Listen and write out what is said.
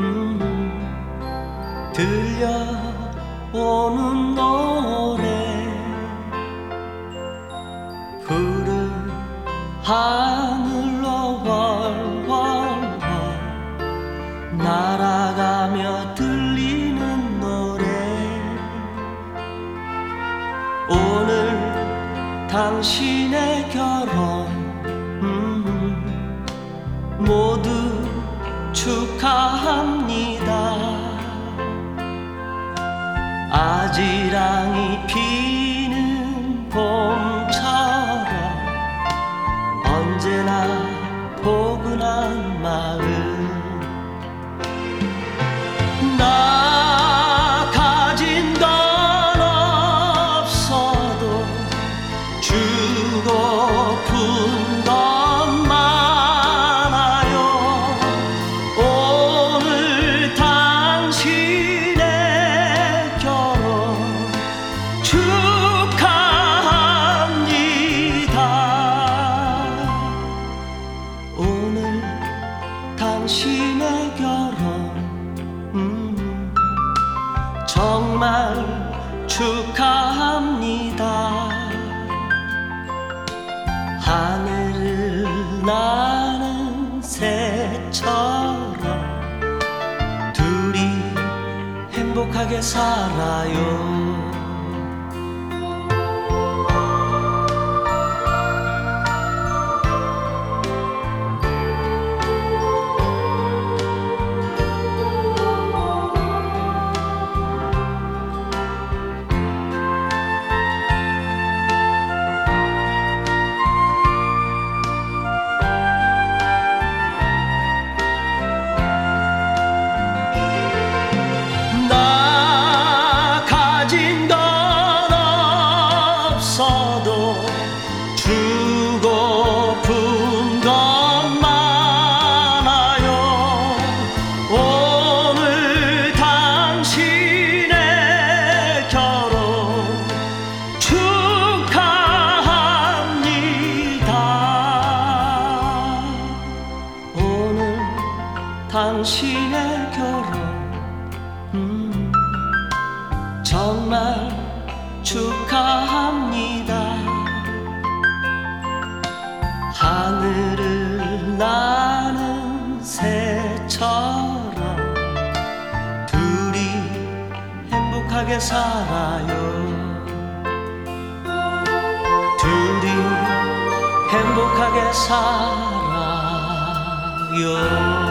들려오는 노래 푸른 하늘로 월월월 날아가며 들리는 노래 오늘 당신의 결혼 모두 축하합니다. 아지랑이 피는 봄처럼 언제나 포근한 마음 나 가진 건 없어도 주고픈 건 많아요. 오늘 당신의 결혼 축하합니다. 오늘 당신의 결혼 정말 축하합니다. 하늘을 나는 새처럼 둘이 행복하게 살아요. 주고픈 건 많아요. 오늘 당신의 결혼 축하합니다. 오늘 당신의 결혼 정말 축하합니다. 하늘을 나는 새처럼 둘이 행복하게 살아요. 둘이 행복하게 살아요.